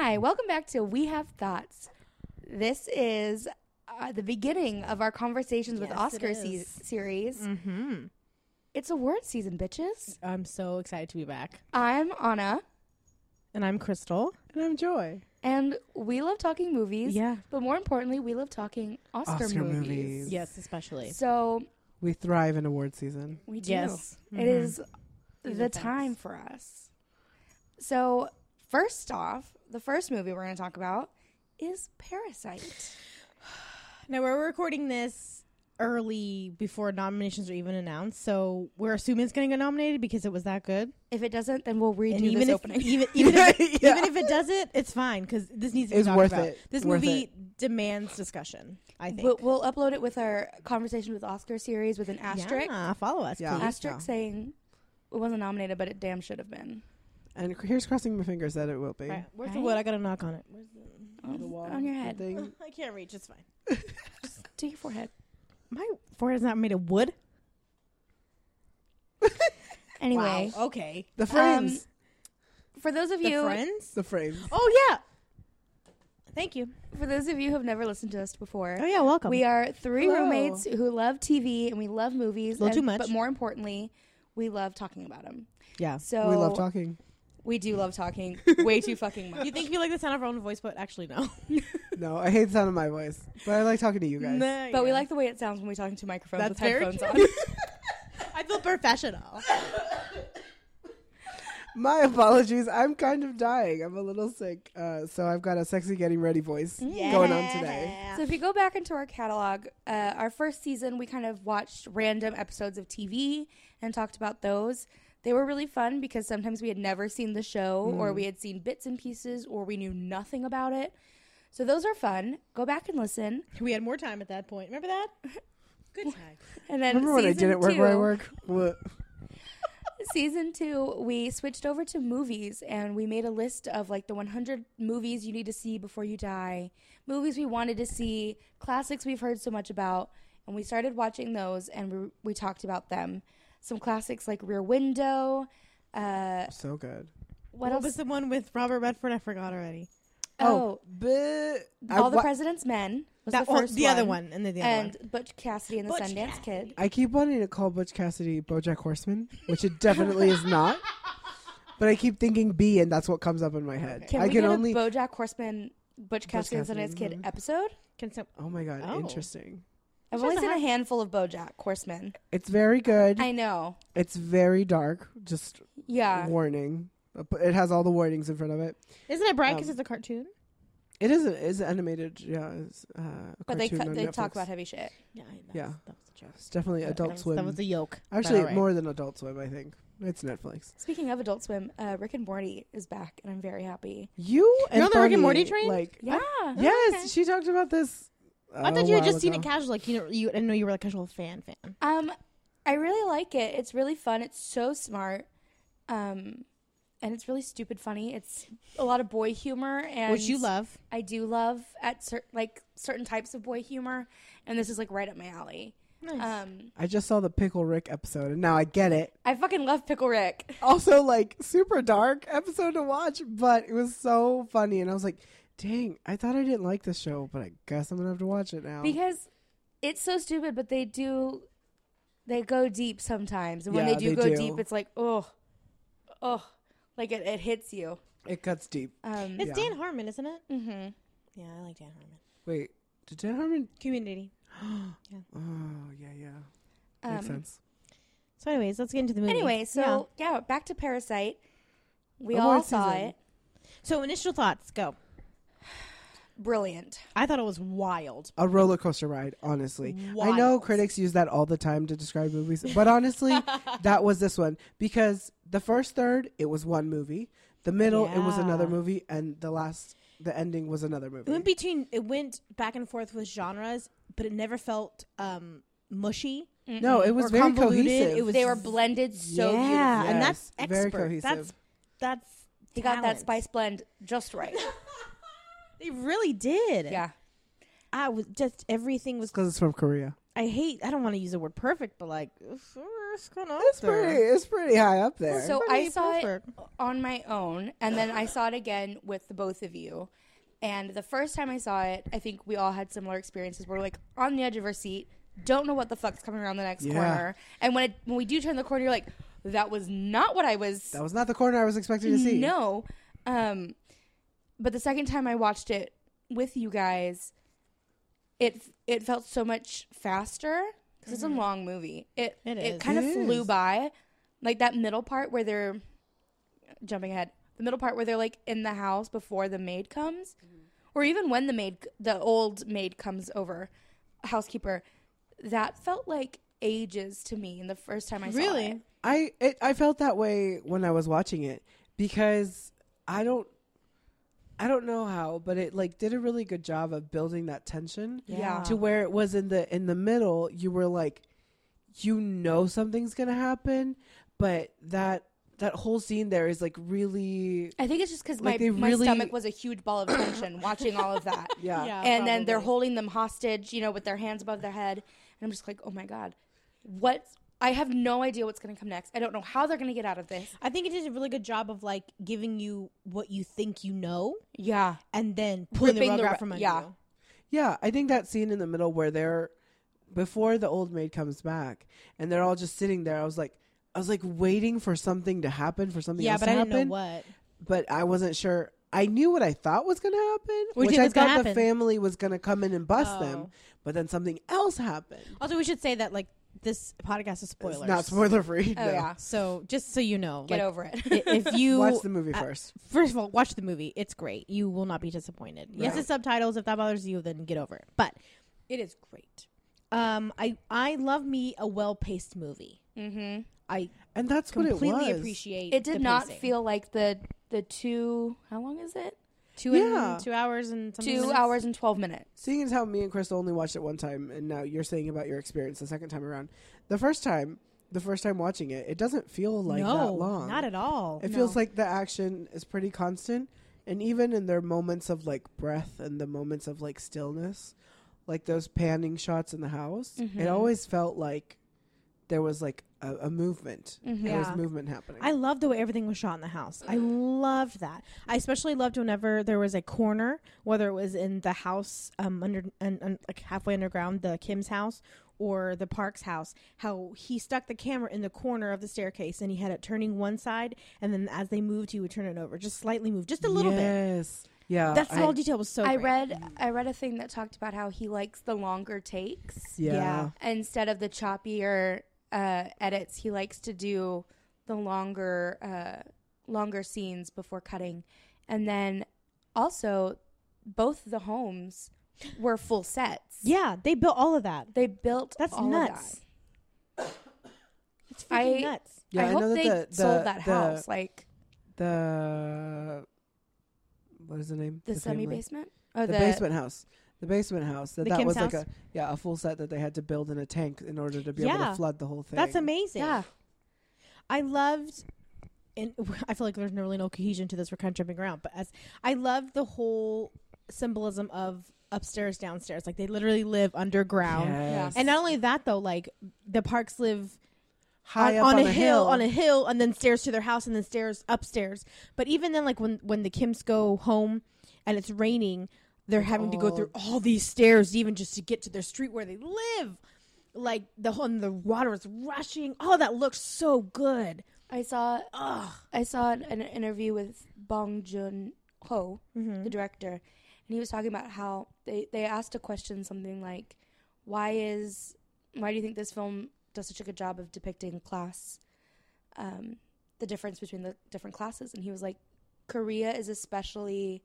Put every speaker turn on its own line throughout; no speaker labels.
Hi, welcome back to We Have Thoughts. This is the beginning of our conversations with Oscar series.
Mm-hmm.
It's award season, bitches.
I'm so excited to be back.
I'm Anna,
And I'm Crystal.
And I'm Joy.
and we love talking movies.
Yeah.
But more importantly, we love talking Oscar movies.
Yes, especially.
So
We thrive in award season.
we do.
Yes.
It is
These
the
are
time
facts.
for us. So first off, the first movie we're going to talk about is Parasite.
Now, we're recording this early before nominations are even announced, so we're assuming it's going to get nominated because it was that good.
If it doesn't, then we'll redo
And
this
even if,
opening.
even
Yeah.
if it doesn't, it's fine because this needs to be
It's
talked
worth
about.
it.
This
Worth
movie
it.
demands discussion, I think.
We'll upload it with our conversation with Oscar series with an asterisk.
Yeah, follow us,
Yeah.
please.
Asterisk saying it wasn't nominated, but it damn should have been.
And here's crossing my fingers that it will be.
Right. Where's the
Right?
wood? I got to knock on it. Where's
The wall
On your head.
thing.
I can't reach. It's fine.
To your forehead.
My forehead's not made of wood.
Anyway,
Wow. Okay.
The frames.
for those of
The
you
friends?
The frames.
Oh, yeah. Thank you.
for those of you who have never listened to us before,
Oh, yeah. Welcome.
we are three
Hello.
roommates who love TV and we love movies.
Little too much.
But more importantly, we love talking about them.
Yeah.
So
We love talking.
We do love talking way too fucking much.
You think we like the sound of our own voice, but actually, no.
No, I hate the sound of my voice, but I like talking to you guys.
But we like the way it sounds when we talk into microphones
That's
with
very
headphones
true.
on.
I feel professional.
My apologies. I'm kind of dying. I'm a little sick. So I've got a sexy getting ready voice going on today.
So if you go back into our catalog, our first season, we kind of watched random episodes of TV and talked about those. They were really fun because sometimes we had never seen the show or we had seen bits and pieces or we knew nothing about it. So those are fun. Go back and listen.
We had more time at that point. Remember that? Good time.
And then
Remember when I didn't work where I work? What?
Season 2, we switched over to movies and we made a list of like the 100 movies you need to see before you die, movies we wanted to see, classics we've heard so much about, and we started watching those and we talked about them. Some classics like Rear Window.
So good.
What
What
else?
was the one with Robert Redford? I forgot already.
But
All the President's Men was the first
the other one, and then the other
and
one.
Butch Cassidy and the
Butch
Sundance Kid.
I keep wanting to call Butch Cassidy BoJack Horseman, which it definitely is not. But I keep thinking B, and that's what comes up in my head.
Can
I
we
can
get
only.
a BoJack Horseman, Butch Cassidy and
Cassidy,
Sundance Kid
mhm.
episode?
Can some,
Oh my god!
Oh.
Interesting.
I've
Which
only
doesn't
seen a
have-
handful of BoJack Horseman.
It's very good.
I know.
It's very dark. Just
Yeah.
warning. But it has all the warnings in front of it.
isn't it bright because
Um,
it's a cartoon?
It is animated. Yeah, it's, a
But they
cartoon on
they talk
Netflix.
about heavy shit.
Yeah,
Yeah.
That was a joke.
It's definitely Adult Swim.
That was a yoke.
Actually,
All right.
more than Adult Swim. I think it's Netflix.
Speaking of Adult Swim, Rick and Morty is back, and I'm very happy.
You and
on the Rick and
Bonnie,
Morty train?
Like,
Yeah.
yes,
okay.
she talked about this.
I thought you had just seen it casual. Like you didn't know you were like a casual fan.
I really like it. It's really fun. It's so smart. And it's really stupid funny. It's a lot of boy humor, and
Which you love.
I do love at certain types of boy humor, and this is like right up my alley.
Nice.
I just saw the Pickle Rick episode, and now I get it.
I fucking love Pickle Rick.
Also, like, super dark episode to watch, but it was so funny, and I was like, dang, I thought I didn't like this show, but I guess I'm gonna have to watch it now.
Because it's so stupid, but they go deep sometimes. And when
Yeah,
they do
they
go
do.
deep, it's like, oh, like it hits you.
It cuts deep.
It's
yeah.
Dan Harmon, isn't it?
Mm-hmm.
Yeah, I like Dan Harmon.
Wait, did Dan Harmon?
Community.
Oh, yeah. Makes sense.
So, anyways, let's get into the movie.
Anyway, so yeah, back to Parasite. We
Award
all saw
season.
it.
So initial thoughts, go.
Brilliant.
I thought it was wild.
A roller coaster ride, honestly. I know
Wild.
critics use that all the time to describe movies, but honestly, that was this one. Because the first third, it was one movie. The middle, it was another
Yeah.
movie. And the ending was another movie.
It went back and forth with genres, but it never felt mushy.
No, it was
Or
very
convoluted.
cohesive.
It was
They were blended so beautifully.
and
Yes,
that's
very
expert.
cohesive.
That's
He got that
talent.
spice blend just right.
They really did.
Yeah.
I was just everything was.
Because it's from Korea.
I don't want to use the word perfect, but like It's kind of
It's pretty high up there.
So I saw it
perfect.
on my own, and then I saw it again with the both of you. And the first time I saw it, I think we all had similar experiences. We're like on the edge of our seat, don't know what the fuck's coming around the next corner. And when we do turn the corner, you're like, that was not what I was.
That was not the corner I was expecting to see.
No. But the second time I watched it with you guys, it felt so much faster because it's a long movie. It kind of flew by, like that middle part where they're jumping ahead. The middle part where they're like in the house before the maid comes, or even when the old maid comes over, housekeeper. That felt like ages to me. The first time I saw it.
I felt that way when I was watching it because I don't know how, but it like did a really good job of building that tension.
Yeah.
To where it was in the middle, you were like, something's gonna happen, but that whole scene there is like really.
I think it's just because
like
my stomach was a huge ball of tension watching all of that.
Yeah.
And then they're holding them hostage, with their hands above their head, and I'm just like, oh my god, what? I have no idea what's going to come next. I don't know how they're going to get out of this.
I think it did a really good job of like giving you what you think you know,
Yeah.
and then pulling the
Ripping
rug
the
out from under
yeah.
you.
Yeah, I think that scene in the middle where they're before the old maid comes back and they're all just sitting there. I was like waiting for something to happen, for something else
but
to
I
happen.
didn't know what.
But I wasn't sure. I knew what I thought was going to happen,
What do you
which
think
I
was gonna
thought the
happen?
family was going to come in and bust
Oh.
them. But then something else happened.
Also, we should say that like this podcast is spoilers.
It's not spoiler free.
Oh, yeah.
So just so you know,
Get
like,
over it.
if you
Watch the movie first.
First of all, watch the movie. It's great. You will not be disappointed. Yes,
Right.
it's subtitles. If that bothers you, then get over it. But it is great. I love me a well-paced movie.
Mm-hmm.
I
And that's what it
completely
was.
appreciate.
It did
the
not
pacing.
feel like the 2. How long is it?
2 hours and something
2
minutes.
hours and 12 minutes.
Seeing as how me and Crystal only watched it one time, and now you're saying about your experience the second time around. The first time watching it, it doesn't feel like that long.
Not at all.
It feels like the action is pretty constant, and even in their moments of like breath and the moments of like stillness, like those panning shots in the house, it always felt like there was like a movement. There was
Yeah.
movement happening.
I loved the way everything was shot in the house. I loved that. I especially loved whenever there was a corner, whether it was in the house under and like halfway underground, the Kim's house, or the Park's house, how he stuck the camera in the corner of the staircase and he had it turning one side, and then as they moved, he would turn it over, just slightly move, just a little bit.
Yes. Yeah.
That small detail was so
I
great.
read a thing that talked about how he likes the longer takes.
Yeah.
Instead of the choppier edits, he likes to do the longer scenes before cutting. And then also both the homes were full sets.
Yeah, they built all of that.
They built
That's
all
nuts.
of that.
It's freaking nuts.
Yeah,
I hope
know that
they sold that house, like
the what is the name?
the
family?
semi-basement. Oh,
The basement house. The basement house.
The
That
Kim's
was like
house?
a full set that they had to build in a tank in order to be able
Yeah.
to flood the whole thing.
That's amazing.
Yeah.
I loved, and I feel like there's really no cohesion to this. We're kind of jumping around, but as I love the whole symbolism of upstairs, downstairs. Like they literally live underground.
Yes.
And not only that, though, like the Parks live
high up
on a hill, and then stairs to their house, and then stairs upstairs. But even then, like when the Kims go home and it's raining, they're having to go through all these stairs even just to get to their street where they live. Like and the water is rushing. All of that looks so good.
I saw an interview with Bong Joon-ho, the director, and he was talking about how they asked a question, something like, why do you think this film does such a good job of depicting class, the difference between the different classes? And he was like, Korea is especially,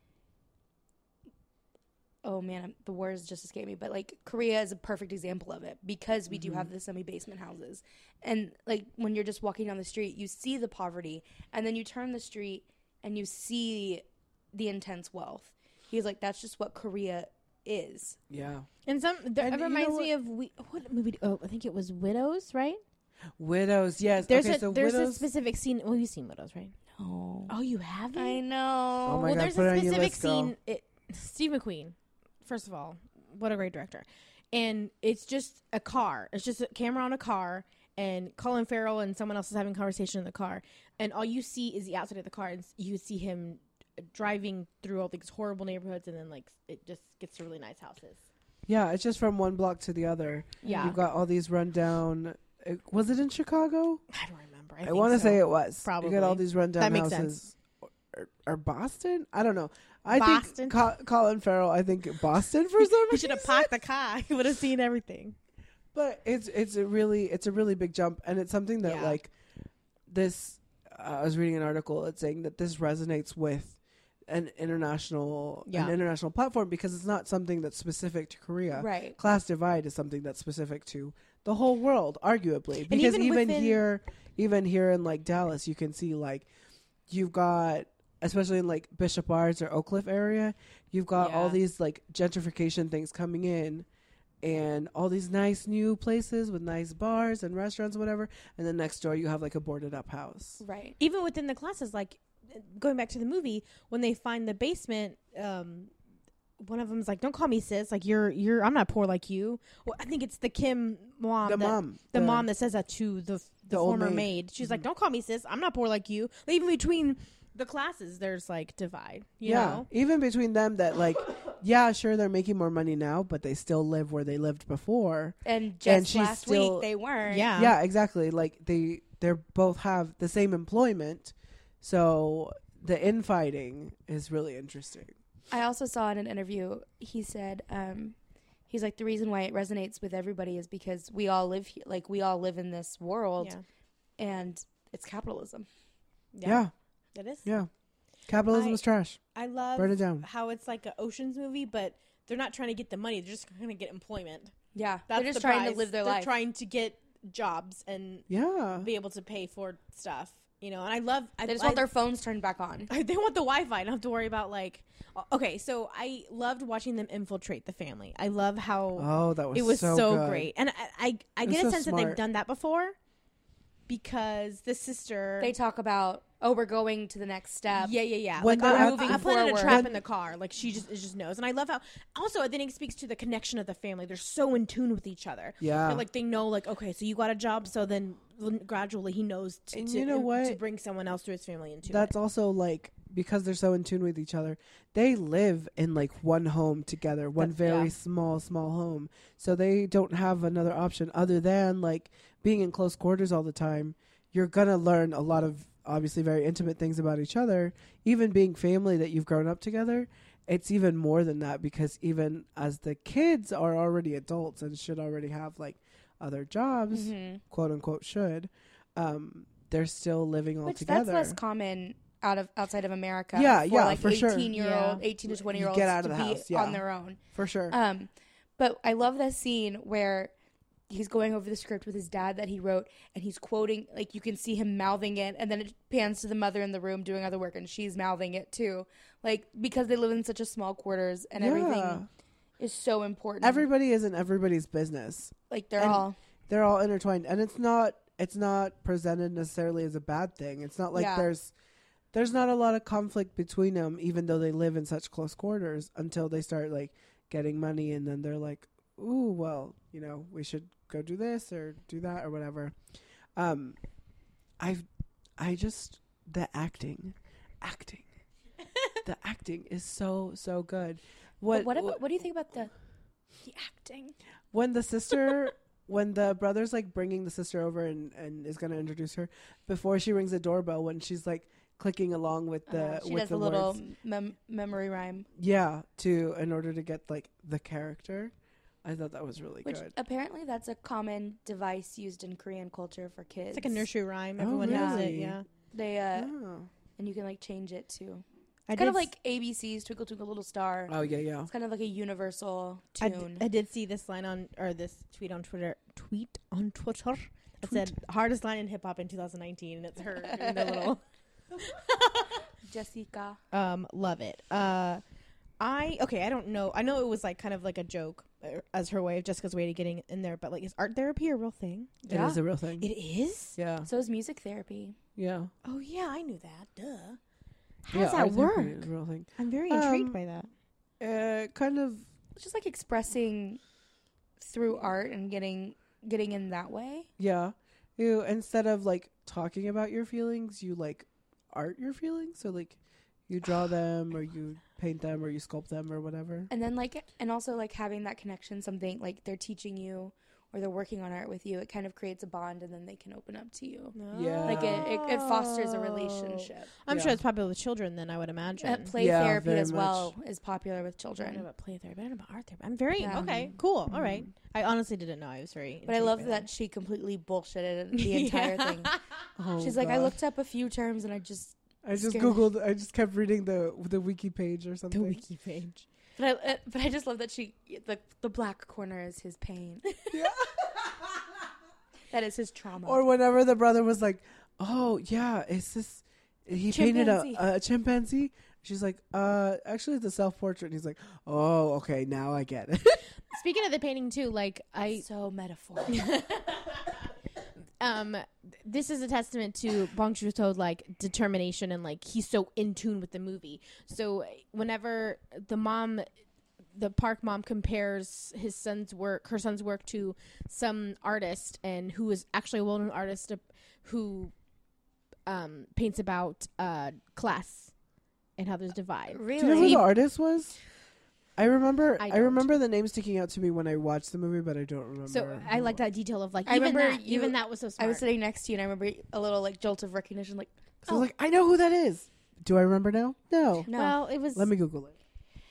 oh man, the words just escaped me, but like Korea is a perfect example of it because we do have the semi-basement houses. And like when you're just walking down the street, you see the poverty, and then you turn the street and you see the intense wealth. He's like, that's just what Korea is.
Yeah.
And
And
it
you know
reminds
what?
me of what movie? Oh, I think it was Widows, right?
Widows, yes.
There's
okay,
a
so
there's
Widows,
a specific scene. Well, you've seen Widows, right?
No.
Oh, you haven't?
I know.
Oh my
Well,
God,
there's
put it
a
on your
specific
list, girl.
scene. Steve McQueen, first of all, what a great director. And it's just a car. It's just a camera on a car, and Colin Farrell and someone else is having a conversation in the car, and all you see is the outside of the car, and you see him driving through all these horrible neighborhoods, and then like it just gets to really nice houses.
Yeah, it's just from one block to the other.
Yeah.
You've got all these rundown. Was it in Chicago?
I don't remember.
I want to say it was.
Probably.
You got all these rundown
That makes
houses. Or Boston? I don't know. I
Boston?
think Colin Farrell, I think Boston for some
He
reason.
should have parked the car. He would have seen everything.
But it's a really big jump, and it's something that
Yeah.
like this. I was reading an article. It's saying that this resonates with an international platform because it's not something that's specific to Korea.
Right.
Class divide is something that's specific to the whole world, arguably.
And
Because
even
even here in like Dallas, you can see like you've got, especially in like Bishop Arts or Oak Cliff area, you've got all
Yeah.
these like gentrification things coming in. And all these nice new places with nice bars and restaurants, whatever. And then next door, you have like a boarded up house.
Right.
Even within the classes, like going back to the movie, when they find the basement, one of them's like, "Don't call me sis. Like you're. I'm not poor like you." Well, I think it's the Kim mom. The mom that says that to the
old
former
maid.
maid. She's like, "Don't call me sis. I'm not poor like you." Like, even between the classes, there's like divide. You know?
Even between them, that like, yeah, sure, they're making more money now, but they still live where they lived before.
And just
she's
last
still-
week they weren't.
Yeah.
Yeah, exactly. Like they're both have the same employment, so the infighting is really interesting.
I also saw in an interview, he said, he's like, the reason why it resonates with everybody is because we all live here, like we all live in this world,
Yeah.
and it's capitalism.
Yeah,
It is.
yeah. Capitalism is trash.
I love
Burn it down.
how it's like an Ocean's movie, but they're not trying to get the money. They're just going to get employment.
Yeah,
That's
they're just
the
trying to
prize.
live their
They're
life.
trying to get jobs and
Yeah.
be able to pay for stuff. You know, and I love.
They just want their phones turned back on.
They want the Wi-Fi. I don't have to worry about like. Okay, so I loved watching them infiltrate the family. I love how
Oh, that was
it was
so good.
great, and I
It's
get a
so
sense that
smart.
they've done that before because the sister.
They talk about, oh, we're going to the next step.
Yeah.
When
Like,
they're
I'm
moving
putting a
forward.
trap in the car. Like she just knows, and I love how. Also, I think it speaks to the connection of the family. They're so in tune with each other.
Yeah.
They're like they know, like okay, so you got a job, so then gradually he knows
And
to
you know what?
to bring someone else to his family into
That's
it.
also like because they're so in tune with each other, they live in like one home together, one
That's-
very
yeah.
small home. So they don't have another option other than like being in close quarters all the time. You're gonna learn a lot of obviously very intimate things about each other. Even being family that you've grown up together, it's even more than that because even as the kids are already adults and should already have like other jobs, quote unquote should, they're still living all
Which
together.
that's less common outside of America.
Yeah,
for
yeah,
like
for sure.
18-year-old, 18 to 20-year-olds
Get out of
to
the
be
house, yeah.
on their own.
For sure.
But I love that scene where he's going over the script with his dad that he wrote, and he's quoting, like you can see him mouthing it, and then it pans to the mother in the room doing other work, and she's mouthing it too. Like, because they live in such a small quarters, and everything is so important.
Everybody isn't everybody's business.
Like,
And they're all intertwined, and it's not presented necessarily as a bad thing. It's not like there's not a lot of conflict between them, even though they live in such close quarters until they start like getting money, and then they're like, ooh, well, you know, we should go do this or do that or whatever. I just the acting, the acting is so good.
what do you think about the acting?
When the sister, when the brother's like bringing the sister over and is going to introduce her, before she rings the doorbell, when she's like clicking along with the
she
with
does
the
a little
words,
memory rhyme,
in order to get like the character. I thought that was really
which
good.
apparently that's a common device used in Korean culture for kids.
It's like a nursery rhyme.
Oh,
Everyone knows it.
really?
Yeah.
They
Oh.
and you can like change it too.
I
Kind of
did
like ABC's Twinkle Twinkle Little Star.
Oh yeah.
It's kind of like a universal
I
tune.
did see this line this tweet on Twitter. It said hardest line in hip hop in 2019, and it's her doing the little.
Jessica.
Love it. I don't know. I know it was like kind of like a joke as her way of Jessica's way to getting in there, but like, is art therapy a real thing?
It is a real thing.
It is.
Yeah.
So is music therapy.
Yeah.
Oh yeah, I knew that. Duh. How
Yeah,
does that
art therapy
work?
is a real thing.
I'm very intrigued by that.
Kind of.
It's just like expressing through art and getting in that way.
Yeah. instead of like talking about your feelings, you like art your feelings. So like you draw them or you paint them or you sculpt them or whatever.
And then and also like having that connection, something like they're teaching you or they're working on art with you, it kind of creates a bond and then they can open up to you.
Yeah.
Like it fosters a relationship.
I'm sure it's popular with children then, I would imagine.
Play therapy as well is popular with children.
I don't know about play therapy. I don't know about art therapy. I'm very,
Yeah.
okay, cool. All right. I honestly didn't know. I was very
But I love
intrigued by
that she completely bullshitted the entire thing.
Oh,
She's like, I
gosh.
looked up a few terms and I just scared-
Googled. I just kept reading the wiki page or something.
the wiki page.
But I just love that the black corner is his pain.
Yeah.
That is his trauma.
Or whenever the brother was like, "Oh yeah, is this?" He painted a chimpanzee. She's like, actually, it's a self-portrait." And he's like, "Oh, okay, now I get it."
Speaking of the painting too, like
so metaphorical.
This is a testament to Bong Joon-ho's like determination and like he's so in tune with the movie. So whenever the Park mom compares her son's work to some artist and who is actually a well-known artist who paints about class and how there's divide.
Really?
Do you know who the artist was? I remember
don't.
the name sticking out to me when I watched the movie, but I don't remember.
So I like that detail of like
I
even
remember
even that was so smart.
I was sitting next to you and I remember a little like jolt of recognition, like,
So I was like, I know who that is. Do I remember now? No.
no.
Well, it was.
Let me Google it.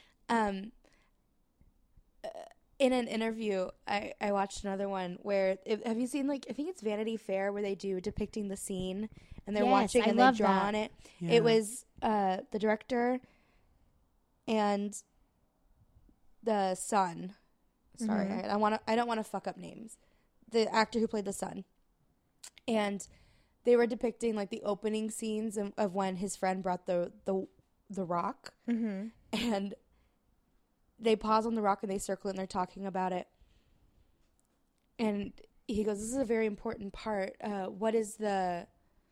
In an interview, I watched another one where have you seen like I think it's Vanity Fair where they do depicting the scene and they're
Yes,
watching
I
and they
love
draw
that.
on it.
Yeah.
It was the director and the son. Sorry,
Mhm.
I don't want to fuck up names. The actor who played the son, and they were depicting like the opening scenes of when his friend brought the rock,
Mm-hmm.
and they pause on the rock and they circle it and they're talking about it. And he goes, "This is a very important part. What does the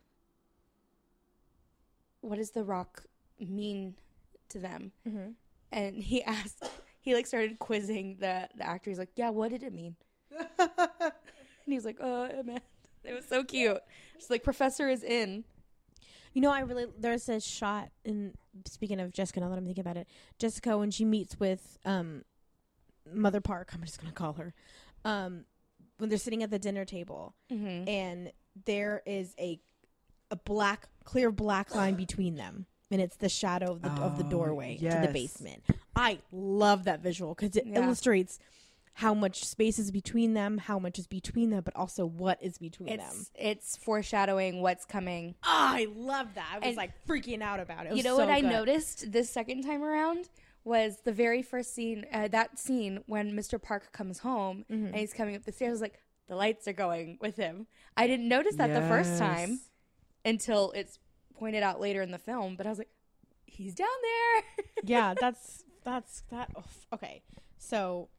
rock mean to them?"
Mm-hmm.
And he asked, he like started quizzing the actor. He's like, "Yeah, what did it mean?" And he was like, "Oh, man." It was so cute. She's like, "Professor is in."
You know, there's a shot in, speaking of Jessica, now that I'm thinking about it, Jessica, when she meets with Mother Park, I'm just going to call her, when they're sitting at the dinner table, and there is a clear black line between them, and it's the shadow of the doorway to the basement. I love that visual because it illustrates how much space is between them, how much is between them, but also what is between them.
It's foreshadowing what's coming.
Oh, I love that. I was like freaking out about it. It was
you know
so
what I
good.
noticed this second time around was the very first scene, that scene when Mr. Park comes home and he's coming up the stairs. I was like, the lights are going with him. I didn't notice that the first time until it's pointed out later in the film, but I was like, he's down there.
Yeah, that's that. Oh, okay, so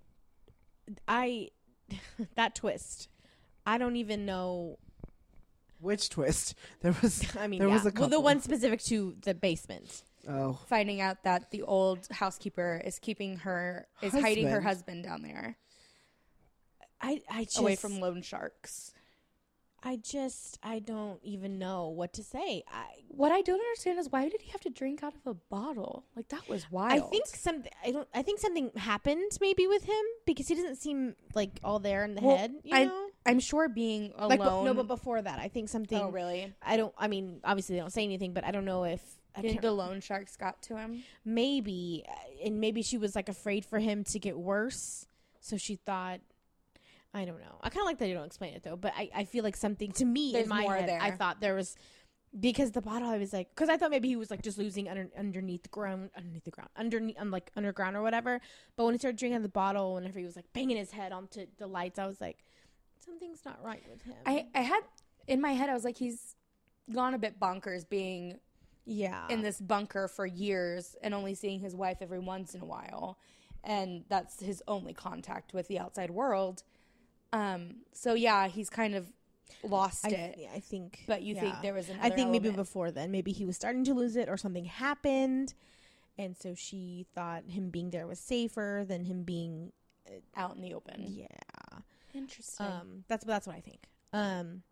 that twist, I don't even know.
Which twist? There was.
I mean,
there was a
well,
couple.
the one specific to the basement.
Oh,
Finding out that the old housekeeper is hiding her husband down there,
I just
away from loan sharks.
I don't even know what to say.
What I don't understand is why did he have to drink out of a bottle? Like that was wild.
I think something happened maybe with him because he doesn't seem like all there in the head. You know,
I'm sure being alone.
like but before that, I think something.
Oh really?
I mean, obviously they don't say anything, but I don't know if
The loan sharks got to him.
Maybe, and maybe she was like afraid for him to get worse, so she thought. I don't know. I kind of like that you don't explain it though, but I feel like something to me
There's
in my
more
head.
there.
I thought there was because the bottle. I was like, because I thought maybe he was like just losing underneath the ground, underground or whatever. But when he started drinking the bottle, whenever he was like banging his head onto the lights, I was like, something's not right with him.
I had in my head, I was like, he's gone a bit bonkers being in this bunker for years and only seeing his wife every once in a while, and that's his only contact with the outside world. So yeah, he's kind of lost it.
I think.
But you think there was another
I think maybe
element.
before then, maybe he was starting to lose it or something happened, and so she thought him being there was safer than him being
out in the open.
Yeah.
Interesting.
That's what I think.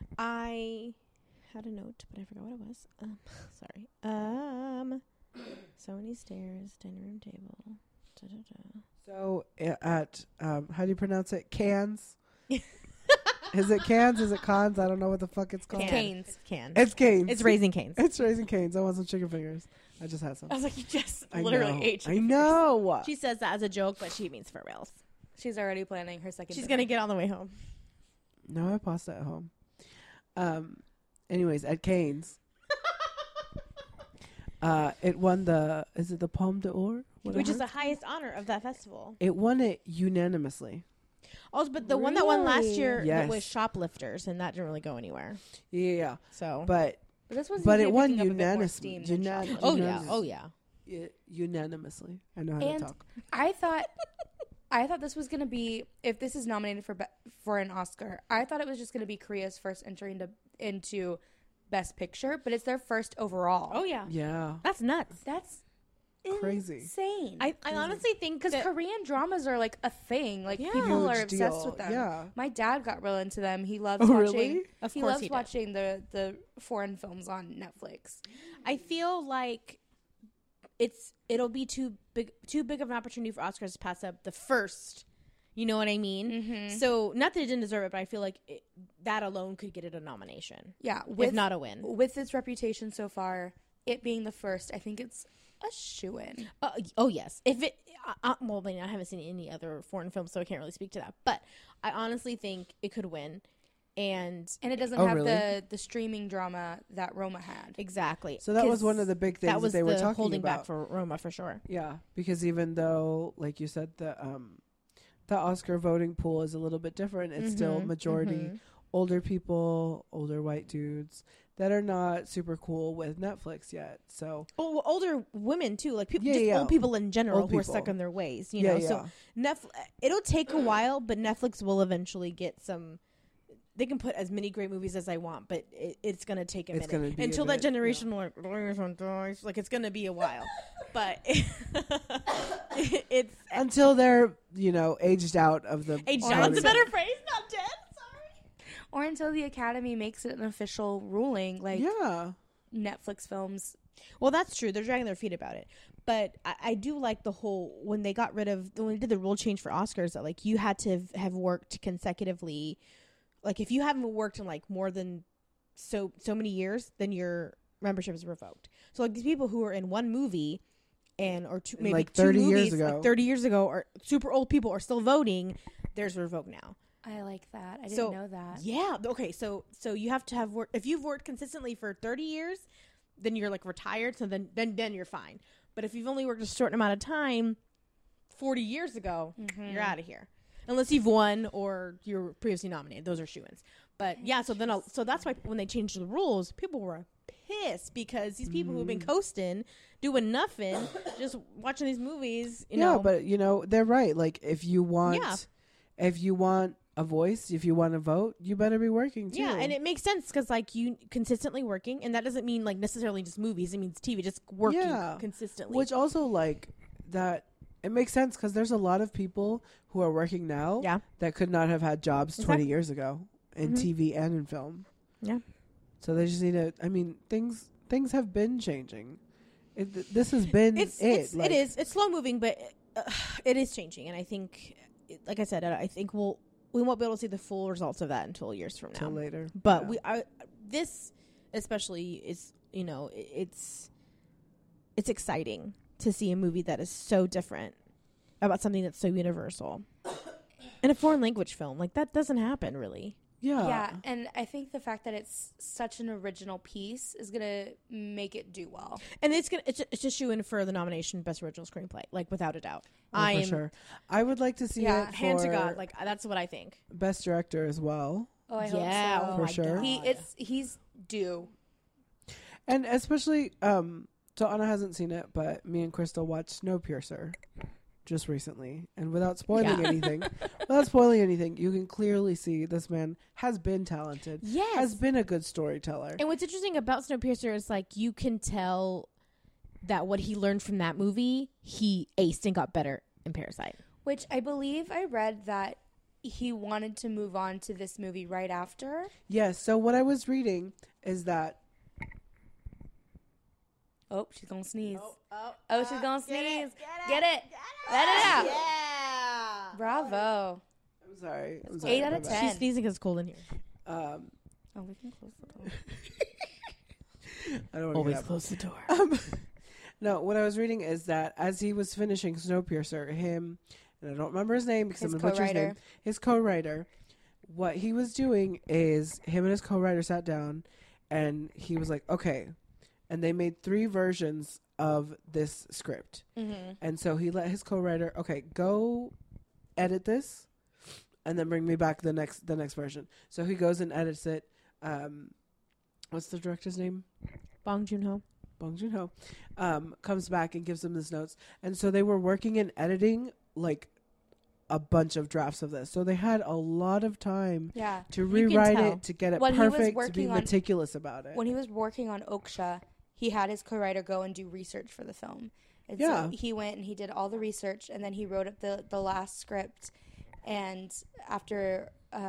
I had a note, but I forgot what it was. Sorry. So many stairs, dining room table. Da-da-da.
So at how do you pronounce it? Cans. Is it Cans? Is it Cons? I don't know what the fuck it's called.
Canes.
Canes.
It's Canes.
It's Raising Canes.
It's Raising Canes. I want some chicken fingers. I just had some.
I was like, you just
I
literally
know.
ate
I
chicken
know.
fingers. She says that as a joke, but she means for reals.
She's already planning her second.
She's
dinner.
gonna get on the way home.
No, I have pasta at home. Anyways, at Canes, it won is it the Palme d'Or?
Which is the highest honor of that festival.
It won it unanimously.
Oh, but the one that won last
Really?
year
Yes.
was Shoplifters, and that didn't really go anywhere.
Yeah.
So,
But
But this was.
it won
picking up a bit more
unanimously.
steam than Chocolate.
oh yeah.
Unanimously. I know how
And
to talk.
I thought this was gonna be, if this is nominated for an Oscar, I thought it was just gonna be Korea's first entry into Best Picture, but it's their first overall.
Oh yeah.
Yeah.
That's nuts.
That's
Crazy.
insane.
I honestly think
Because
that
Korean dramas are like a thing. Like
Yeah.
people are
Huge
obsessed
deal.
with them.
Yeah.
My dad got real into them. He loves
Oh,
watching.
really?
of
He
course
loves
he did.
watching the foreign films on Netflix.
I feel like it'll be too big of an opportunity for Oscars to pass up the first. You know what I mean?
Mm-hmm.
So not that it didn't deserve it, but I feel like that alone could get it a nomination,
Yeah,
if not a win.
with its reputation so far, it being the first, I think it's a shoo-in.
Oh yes. If it, well, I mean, I haven't seen any other foreign films, so I can't really speak to that. But I honestly think it could win, and
And it doesn't
Oh,
have
really?
the streaming drama that Roma had.
exactly.
So that was
'Cause
one of the big things
that was
they were
the
talking
holding
about.
back for Roma for sure.
Yeah, because even though, like you said, the Oscar voting pool is a little bit different, it's still
Mhm,
majority
mhm.
older people, older white dudes that are not super cool with Netflix yet. So
Oh, well, older women too, like people,
Yeah,
just
yeah.
old people in general
Old
who are
people.
stuck in their ways. You
yeah,
know,
yeah.
so it'll take a while, but Netflix will eventually get some. They can put as many great movies as I want, but it's going to take a
It's
minute
gonna be a
until that
bit,
generation like it's going to be a while. But it's
until they're aged out of the
aged
Or
out. That's a
until-
better phrase, not dead. Sorry.
Or until the Academy makes it an official ruling, like
yeah.
Netflix films.
Well, that's true. They're dragging their feet about it. But I do like the whole, when they did the rule change for Oscars, that like you had to have worked consecutively. Like if you haven't worked in like more than so many years, then your membership is revoked. So like these people who are in one movie or two, maybe
like
2
30 years
movies,
ago.
like 30 years ago, or super old people are still voting, theirs are revoked now.
I like that. I didn't
So,
know that.
Yeah. Okay. So you have to have worked. If you've worked consistently for 30 years, then you're like retired. So then you're fine. But if you've only worked a certain amount of time, 40 years ago, you're out of here. Unless you've won or you're previously nominated. Those are shoo-ins. But yeah, so that's why when they changed the rules, people were pissed because these people who've been coasting, doing nothing, just watching these movies, you know.
but they're right. Like if you want a voice, if you want to vote, you better be working too.
Yeah, and it makes sense because like you consistently working, and that doesn't mean like necessarily just movies. It means TV, just working consistently.
Which also like that. It makes sense because there's a lot of people who are working now that could not have had jobs 20 years ago in TV and in film.
Yeah.
So they just need to. I mean, things have been changing. This has been
It is. It's slow moving, but it is changing, and I think, like I said, I think we won't be able to see the full results of that until years from now.
Till later.
But
Yeah.
this especially is, it's exciting to see a movie that is so different about something that's so universal. In a foreign language film, like that doesn't happen really.
Yeah.
Yeah, and I think the fact that it's such an original piece is gonna make it do well.
And it's a shoe-in for the nomination Best Original Screenplay, like without a doubt.
Oh, for sure. I would like to see it for
hand to God, like that's what I think.
Best Director as well.
Oh, I
Yeah,
hope so.
oh
For
my
sure.
God.
He's due.
And especially, so Anna hasn't seen it, but me and Crystal watched Snowpiercer just recently, and without spoiling anything, you can clearly see this man has been talented.
Yes.
Has been a good storyteller.
And what's interesting about Snowpiercer is like you can tell that what he learned from that movie, he aced and got better in Parasite.
Which I believe I read that he wanted to move on to this movie right after.
Yes. So what I was reading is that.
Oh, she's gonna sneeze.
Oh,
She's gonna sneeze.
Get it.
Let it out.
Yeah.
Bravo.
I'm sorry.
8 out
my
of
bad.
10.
She's sneezing because it's cold in here.
Oh, we can close the door.
I don't want
Always
to get
close the door.
No, what I was reading is that as he was finishing Snowpiercer, him, and I don't remember his name because
His
I'm going to butcher his
co-writer.
name, his co-writer, what he was doing is him and his co-writer sat down and he was like, okay. And they made 3 versions of this script.
Mm-hmm.
And so he let his co-writer, okay, go edit this and then bring me back the next version. So he goes and edits it. What's the director's name?
Bong Joon-ho.
Bong Joon-ho, comes back and gives him his notes. And so they were working and editing like a bunch of drafts of this. So they had a lot of time
Yeah.
to
can
rewrite
tell.
it, to get it
When he was
perfect, to be
working on-
meticulous about it.
When he was working on Oksha, he had his co-writer go and do research for the film. And
Yeah.
so he went and he did all the research, and then he wrote up the last script. And after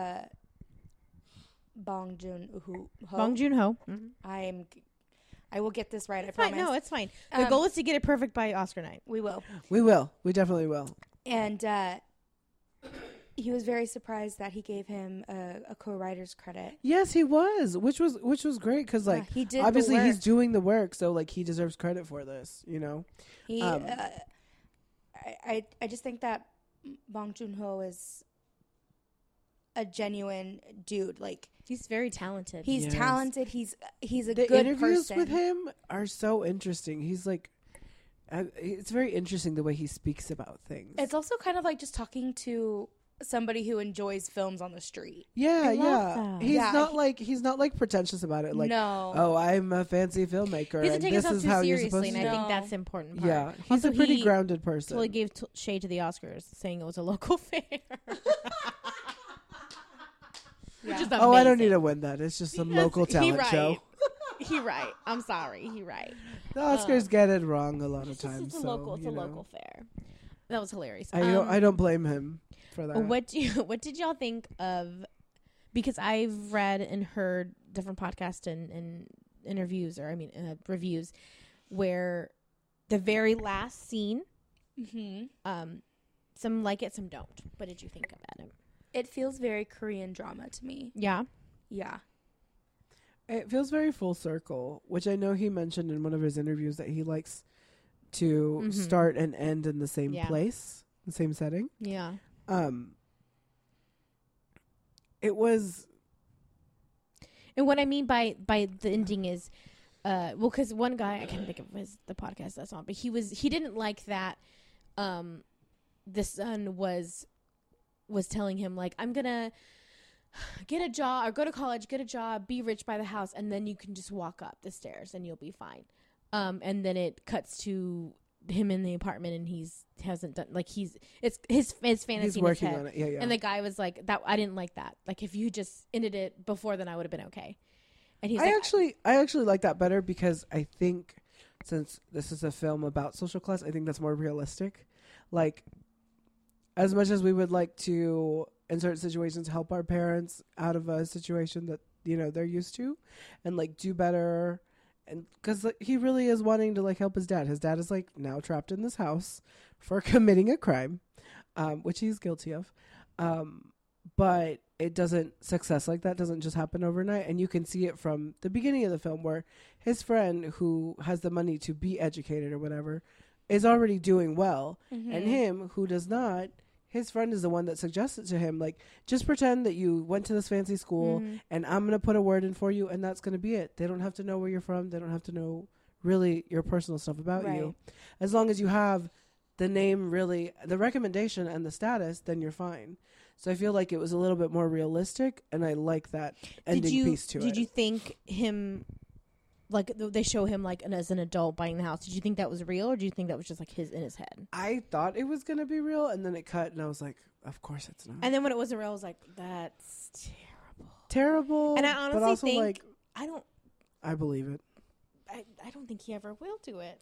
Bong Joon-ho,
Bong Joon-ho.
I will get this right. I
It's fine.
promise.
No, it's fine. The goal is to get it perfect by Oscar night.
We will.
We will. We definitely will.
And he was very surprised that he gave him a co-writer's credit.
Yes, he was, which was great because like
He did.
obviously
the work.
he's doing the work, so like he deserves credit for this, you know.
He. I just think that Bong Joon-ho is a genuine dude. Like
He's very talented.
he's
Yes.
talented. He's a
The
good
interviews
person.
with him are so interesting. He's like, it's very interesting the way he speaks about things.
It's also kind of like just talking to somebody who enjoys films on the street.
Yeah,
I love that.
He's
Yeah,
not like pretentious about it. Like,
no.
oh, I'm a fancy filmmaker.
He doesn't
and
take
this
himself
is
too
how you're
seriously,
supposed
and
to.
I
do
think
No.
that's the important part.
Yeah, he's
Also,
a pretty
he
grounded person.
totally gave shade to the Oscars, saying it was a local fair. Which is
Oh, I don't
amazing.
need to win that. It's just some
Because
local
he
talent
right.
show.
He right. I'm sorry. He right.
The Oscars get it wrong a lot of
It's just
times.
it's a
so,
local. It's
you
a
know.
local fair. That was hilarious.
I don't blame him for that.
What did y'all think of? Because I've read and heard different podcasts and interviews, or reviews, where the very last scene,
Mm-hmm.
some like it, some don't. What did you think about it?
It feels very Korean drama to me.
Yeah.
Yeah.
It feels very full circle, which I know he mentioned in one of his interviews that he likes to
Mhm.
start and end in the same
Yeah.
place, the same setting.
Yeah.
It was
And what I mean by the ending is, because one guy, I can't think of the podcast that's on, but he didn't like that. The son was telling him like, I'm gonna get a job or go to college, get a job, be rich, buy the house, and then you can just walk up the stairs and you'll be fine. And then it cuts to him in the apartment and hasn't done like it's his fantasy
he's
in
working
his head.
on it. Yeah.
And the guy was like, "That I didn't like that. Like if you just ended it before, then I would have been okay." And he's
I
like,
actually like that better because I think since this is a film about social class, I think that's more realistic. Like, as much as we would like to, in certain situations, help our parents out of a situation that, you know, they're used to and like do better. And because like, he really is wanting to like help his dad. His dad is like now trapped in this house for committing a crime, which he's guilty of. But success like that doesn't just happen overnight. And you can see it from the beginning of the film where his friend who has the money to be educated or whatever is already doing well.
Mm-hmm.
And him who does not, his friend is the one that suggested to him, like, just pretend that you went to this fancy school and I'm going to put a word in for you and that's going to be it. They don't have to know where you're from. They don't have to know really your personal stuff about you. As long as you have the name, really, the recommendation and the status, then you're fine. So I feel like it was a little bit more realistic, and I like that ending piece to it.
Did you think him, like they show him like as an adult buying the house? Did you think that was real, or do you think that was just like in his head?
I thought it was going to be real, and then it cut, and I was like, of course it's not.
And then when it wasn't real, I was like, that's terrible.
Terrible.
And I honestly
but also
think
like
I
I believe it.
don't think he ever will do it.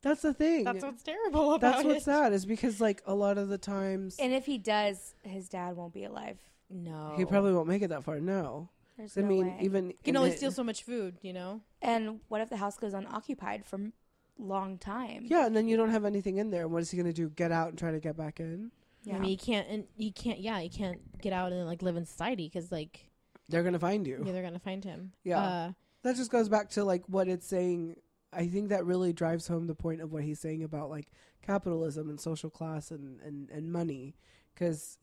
That's the thing.
That's what's terrible about
That's
it.
what's sad is because like a lot of the times
And if he does, his dad won't be alive.
No.
he probably won't make it that far. No,
There's
I
no
mean
way.
even
You can
in
only
it-
steal so much food, you know?
And what if the house goes unoccupied for long time?
Yeah, and then you don't have anything in there. What is he gonna do? Get out and try to get back in?
Yeah.
I mean, you can't get out and like live in society because like
They're gonna find you.
yeah, they're gonna find him.
Yeah. That just goes back to like what it's saying. I think that really drives home the point of what he's saying about like capitalism and social class and money, because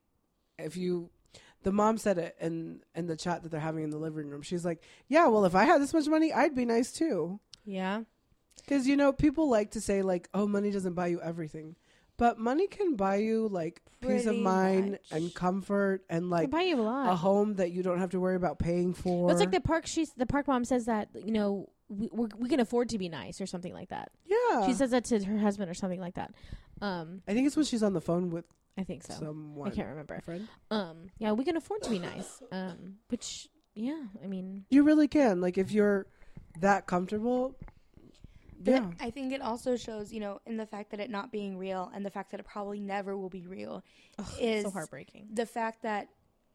the mom said it in the chat that they're having in the living room. She's like, yeah, well, if I had this much money, I'd be nice too.
Yeah.
Because people like to say like, oh, money doesn't buy you everything, but money can buy you like peace of
Pretty
mind
much.
and comfort and
They
like
buy you a lot.
a home that you don't have to worry about paying for.
But it's like the park mom says that, you know, we can afford to be nice or something like that.
yeah.
She says that to her husband or something like that.
I think it's when she's on the phone with
I think so.
someone.
I can't remember.
Friend.
Yeah, we can afford to be nice. Which yeah, I mean,
You really can. Like if you're that comfortable.
But
Yeah.
I think it also shows, in the fact that it not being real and the fact that it probably never will be real is
so heartbreaking.
the fact that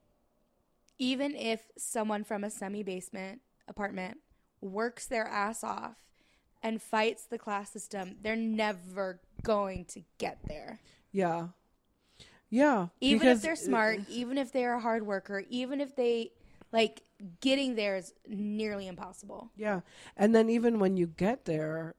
even if someone from a semi-basement apartment works their ass off and fights the class system, they're never going to get there.
Yeah. Yeah.
Even
because
if they're smart, even if they're a hard worker, even if they getting there is nearly impossible.
Yeah. And then even when you get there,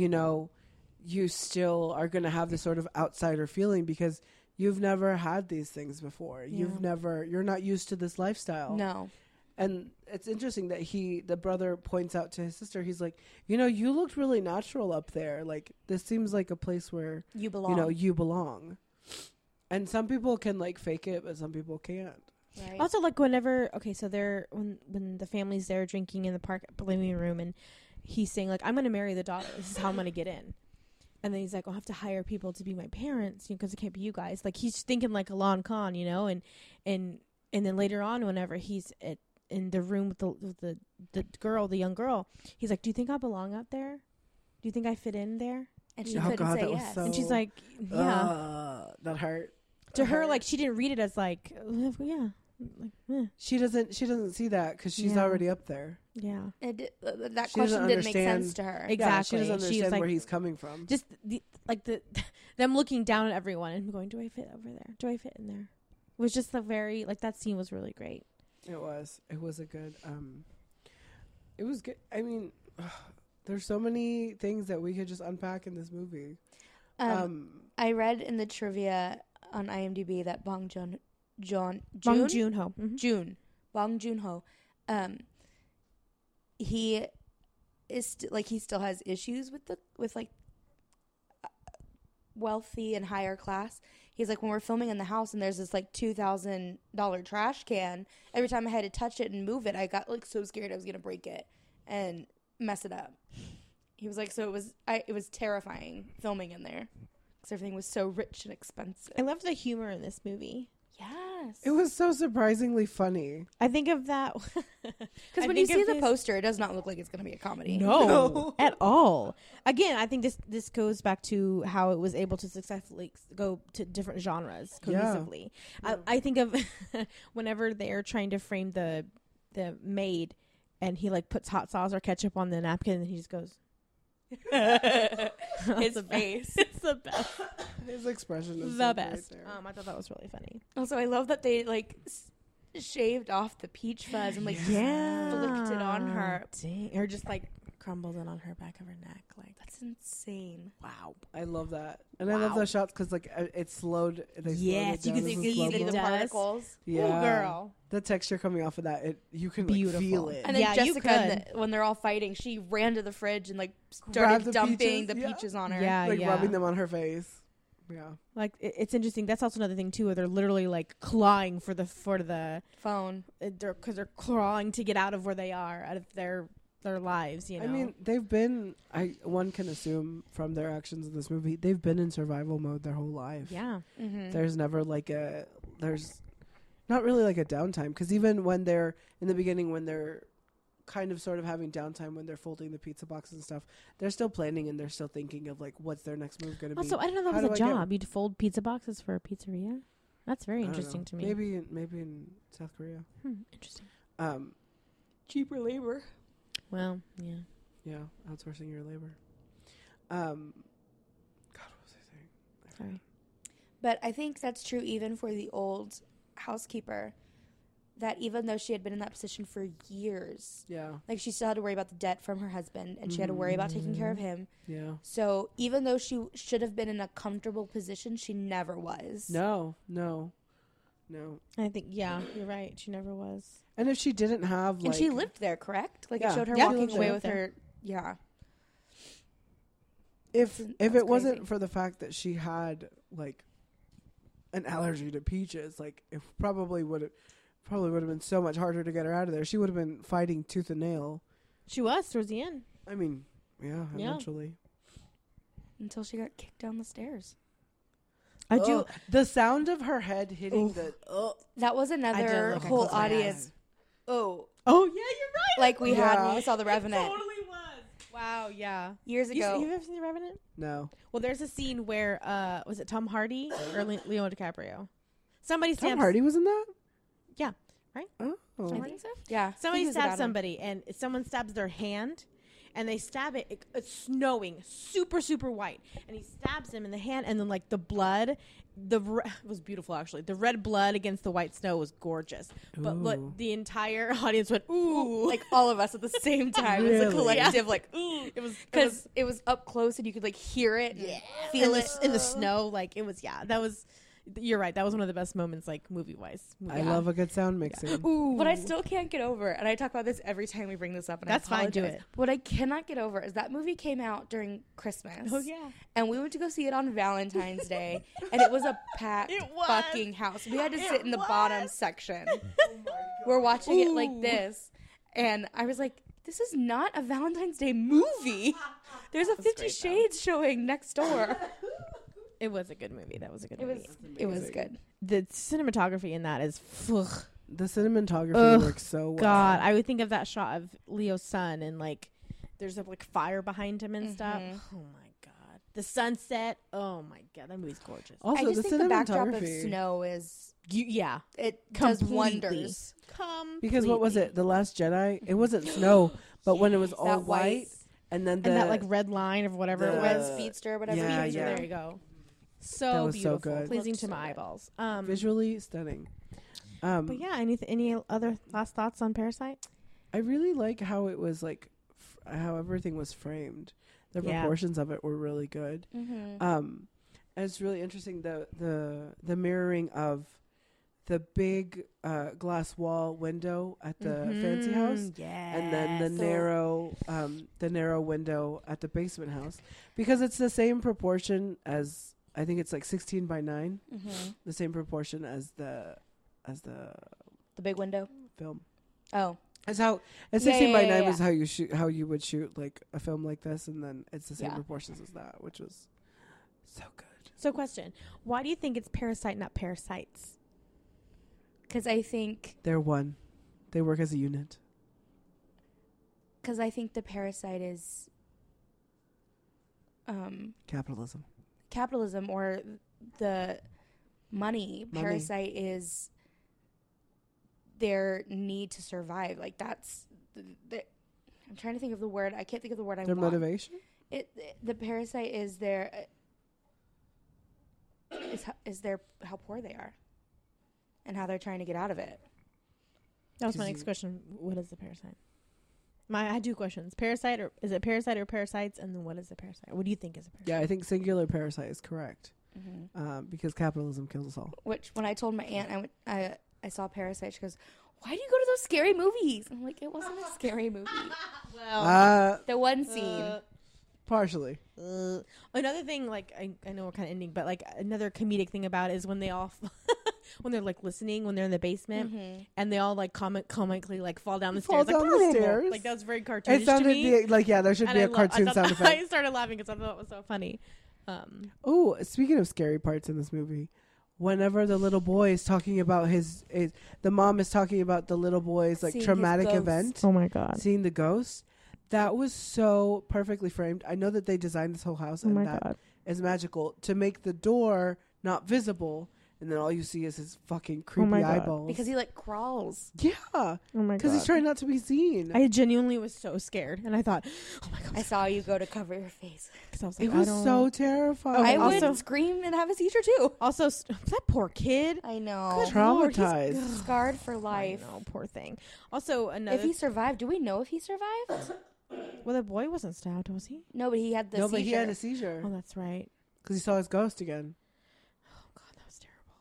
you still are going to have this sort of outsider feeling because you've never had these things before.
Yeah.
You're not used to this lifestyle.
No.
And it's interesting that the brother points out to his sister, he's like, you looked really natural up there. Like, this seems like a place where,
You belong.
you belong. And some people can like fake it, but some people can't.
Right?
Also, like so they're when the family's there drinking in the park living room, and he's saying like, "I'm going to marry the daughter. This is how I'm going to get in." And then he's like, "I'll have to hire people to be my parents because it can't be you guys." Like he's thinking like Alon Khan, and then later on, whenever he's in the room with the young girl, he's like, "Do you think I belong up there? Do you think I fit in there?"
and she
Oh,
couldn't
God,
say
that was
yes.
so-
And she's like, "Yeah."
That hurt.
To her, like she didn't read it as like, yeah, like,
She doesn't see that because she's
Yeah.
already up there.
yeah.
That
She
question
doesn't
didn't make sense
understand-
to her.
Exactly.
Yeah, she doesn't
She's
understand
like-
where he's coming from.
Just them looking down at everyone and going, "Do I fit over there? Do I fit in there?" It was just that scene was really great.
It was a good. It was good. I mean, there's so many things that we could just unpack in this movie.
I read in the trivia on IMDb that Bong Joon-ho, he is he still has issues with wealthy and higher class. He's like, when we're filming in the house and there's this like $2,000 trash can, every time I had to touch it and move it, I got like so scared I was gonna break it and mess it up. He was like, so it was terrifying filming in there because everything was so rich and expensive.
I love the humor in this movie.
Yes,
It was so surprisingly funny.
I think of that
because when you see the poster, it does not look like it's gonna be a comedy.
No, at all. Again, I think this goes back to how it was able to successfully go to different genres cohesively.
Yeah.
I think of whenever they're trying to frame the maid, and he like puts hot sauce or ketchup on the napkin, and he just goes.
His face.
It's the best.
His expression is
The
so
best.
great there.
I thought that was really funny.
Also, I love that they like shaved off the peach fuzz and like flicked it on her.
Dang. Or just like crumbled it on her back of her neck. Like
That's insane.
wow.
I love that, and I love
Wow.
those shots because like it's slowed. They
Yes,
slowed
you
it
can
down
see
as a slow
the
mo.
the
dust.
particles.
Yeah,
Ooh, girl.
The texture coming off of that, you can like,
Beautiful.
feel it.
And then
Yeah, you
Jessica, when they're all fighting, she ran to the fridge and like
Grabbed
started
the
dumping
peaches,
the
yeah.
peaches on her.
Yeah,
like
yeah.
rubbing them on her face. Yeah,
Like it's interesting. That's also another thing too, where they're literally like clawing for the
Phone.
because they're clawing to get out of where they are, out of their lives. You know.
I mean, they've been. One can assume from their actions in this movie, they've been in survival mode their whole life.
yeah.
Mm-hmm.
There's never there's not really like a downtime because even when they're in the beginning when they're kind of sort of having downtime when they're folding the pizza boxes and stuff. They're still planning and they're still thinking of like what's their next move going to be.
Also, I didn't know
How
that was
do
a
I get-
job. You'd fold pizza boxes for a pizzeria. That's very
I don't
interesting
know.
to me.
Maybe in South Korea.
Interesting.
Cheaper labor.
Well, yeah.
Yeah, outsourcing your labor. God, what was I saying?
Sorry.
But I think that's true even for the old housekeeper, that even though she had been in that position for years,
Yeah,
like she still had to worry about the debt from her husband and she had to worry about taking care of him.
yeah.
So even though she should have been in a comfortable position, she never was.
No.
I think, yeah, you're right. She never was.
And if she didn't have, like,
And she lived there, correct? Like
Yeah.
it showed her
Yeah,
walking
she
away
lived
with
there.
her. Yeah.
if
That's
it wasn't
crazy.
for the fact that she had like an allergy to peaches, like it probably would have been so much harder to get her out of there. She would have been fighting tooth and nail.
She was towards the end.
I mean, yeah,
Yeah.
eventually.
Until she got kicked down the stairs.
I do.
Ugh. The sound of her head hitting
Oof.
the.
That was another
look, I
whole
closed my
audience.
eyes.
Oh,
Oh, yeah, you're right.
like we had when
Yeah.
we saw The Revenant
Totally was. Wow, yeah.
years ago.
You've ever seen The Revenant?
No.
Well, there's a scene where, was it Tom Hardy or Leo DiCaprio? Somebody
Tom
stabs.
Hardy was in that?
Yeah, right?
Oh.
I think so. Yeah.
Somebody
He was
stabs
about him.
somebody, and someone stabs their hand, and they stab it. It's snowing, super, super white, and he stabs him in the hand, and then like the blood, it was beautiful actually. The red blood against the white snow was gorgeous, but
Ooh.
the entire audience went ooh,
Like all of us at the same time. It was a
Really?
collective, like, ooh.
it was
Because it was up close and you could like hear it, and feel
in
it
in the snow. Like it was, that was. You're right. That was one of the best moments, like movie wise.
I love a good sound mixing.
Ooh,
But I still can't get over, and I talk about this every time we bring this up. And
That's
I
fine, do
apologize.
it.
What I cannot get over is that movie came out during Christmas.
Oh yeah.
And we went to go see it on Valentine's Day, and it was a packed
It was.
fucking house. We had to
It
sit in the
was.
bottom section. We're watching it like
Ooh.
this, and I was like, "This is not a Valentine's Day movie." There's a 50
great, though.
Shades showing next door.
It was a good movie. That was a good
It
movie.
was good.
The cinematography in that is
The cinematography
Ugh,
works so well.
God. I would think of that shot of Leo's son and like there's like fire behind him and stuff.
Mhm.
Oh my God. The sunset. Oh my God. That movie's gorgeous.
I
Also,
just
the
think the backdrop of
cinematography.
snow is
Yeah.
it does
Completely.
wonders.
Because what was it? The Last Jedi? It wasn't snow, but when it was all
That
white, and then the
And that like red line or whatever
the
it
Red
was.
Speedster, whatever.
Yeah,
it is.
yeah.
There you go.
That
So
was so
beautiful.
good.
Pleasing
Looked
to
so
my
good.
eyeballs.
visually stunning.
But yeah, any other last thoughts on Parasite?
I really like how it was like, how everything was framed. The
Yeah.
proportions of it were really good.
Mm-hmm.
And it's really interesting the mirroring of the big glass wall window at the fancy house,
Yeah.
and then the narrow window at the basement house, because it's the same proportion as, I think it's like 16 by 9,
Mm-hmm.
the same proportion as the
The big window.
film.
Oh,
It's how it's
Yeah,
16 by
yeah,
9
yeah,
was how you would shoot like a film like this, and then it's the same
Yeah.
proportions as that, which was so good.
So question. Why do you think it's Parasite, not Parasites?
because I think
They're one. They work as a unit.
the parasite is
Capitalism.
capitalism, or the money. Parasite is their need to survive. Like that's I'm trying to think of the word. I can't think of the word I
Their
want.
motivation.
The parasite is their is their how poor they are, and how they're trying to get out of it.
That was my next question. What is the parasite? I had two questions. Parasite, or is it Parasite or Parasites? And then what is the parasite? What do you think is a parasite?
Yeah, I think singular parasite is correct,
Mm-hmm.
because capitalism kills us all.
Which when I told my aunt I saw Parasite, she goes, "Why do you go to those scary movies?" I'm like, "It wasn't a scary movie. The one scene."
Partially.
Another thing, like I know we're kind of ending, but like another comedic thing about it is when they all, when they're like listening, when they're in the basement, and they all like comically like fall down the
Fall
stairs.
down
like,
the stairs.
Like that was very cartoonish
It sounded
to me.
like, yeah, there should
And
be
I
a cartoon sound
I
effect.
started laughing because I thought it was so funny.
Oh, speaking of scary parts in this movie, whenever the little boy is talking about the mom is talking about the little boy's like
Seeing his
traumatic
ghost.
event,
Oh my god.
seeing the ghost. That was so perfectly framed. I know that they designed this whole house,
Oh
and
my
that
god.
is magical to make the door not visible, and then all you see is his fucking creepy
my God.
eyeballs.
Because he like crawls.
yeah,
Oh my
because
god.
he's trying not to be seen.
I genuinely was so scared, and I thought, oh my god.
I saw you go to cover your face.
'Cause I was like,
it was
I don't-
so terrifying.
I
also-
would scream and have a seizure too.
Also, that poor kid.
I know.
Good Lord, he's-
traumatized.
Scarred for life.
I know, poor thing. Also, another.
If he survived, do we know if he survived?
Well, the boy wasn't stabbed, was he?
No, but he had the
No,
seizure.
but he had a seizure
Oh, that's right.
because he saw his ghost again.
Oh god, that was terrible.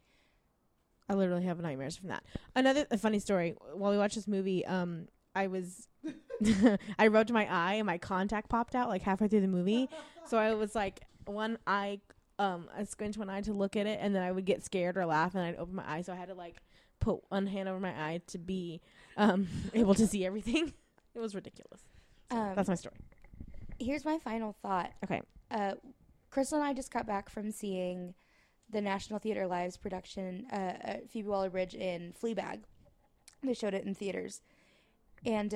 I literally have nightmares from that. A funny story. While we watched this movie, I was I rubbed my eye and my contact popped out like halfway through the movie. So I was like one eye I squint one eye to look at it, and then I would get scared or laugh, and I'd open my eye. So I had to like put one hand over my eye to be able to see everything. It was ridiculous. So that's my story.
Here's my final thought.
Okay.
Crystal and I just got back from seeing the National Theatre Live's production, Phoebe Waller-Bridge in Fleabag. They showed it in theaters. And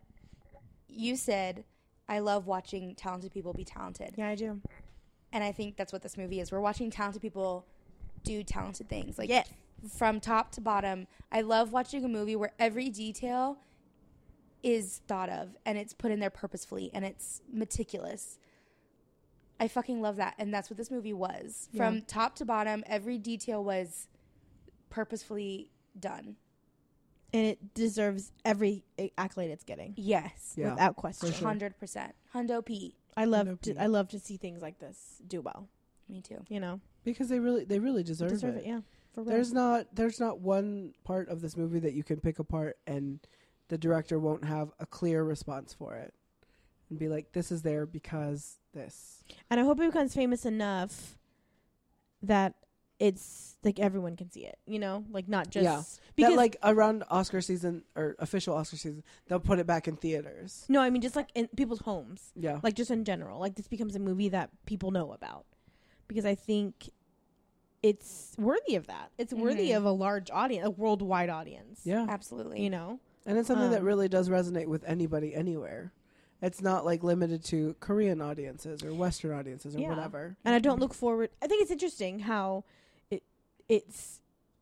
you said, I love watching talented people be talented.
Yeah, I do.
And I think that's what this movie is. We're watching talented people do talented things. Like,
Yes.
from top to bottom. I love watching a movie where every detail is thought of and it's put in there purposefully and it's meticulous. I fucking love that. And that's what this movie was.
Yeah.
From top to bottom, every detail was purposefully done.
And it deserves every accolade it's getting,
Yes.
Yeah.
without question.
For sure.
100%. Hundo P.
I love
Nope.
I love to see things like this do well.
Me too.
You know,
Because they really deserve,
deserve
it.
it. Yeah, for real.
There's not one part of this movie that you can pick apart and the director won't have a clear response for it and be like, this is there because this.
And I hope it becomes famous enough that it's like everyone can see it. You know, like not just
Yeah.
because
That like around Oscar season or official Oscar season, they'll put it back in theaters.
no, I mean just like in people's homes,
Yeah.
like just in general, like this becomes a movie that people know about because I think it's worthy of that. It's worthy
Mhm.
of a large audience, a worldwide audience.
Yeah.
Absolutely.
You know.
And it's something that
Um,
really does resonate with anybody anywhere. It's not like limited to Korean audiences or Western audiences or
Yeah.
whatever.
And I don't look forward. I think it's interesting how it's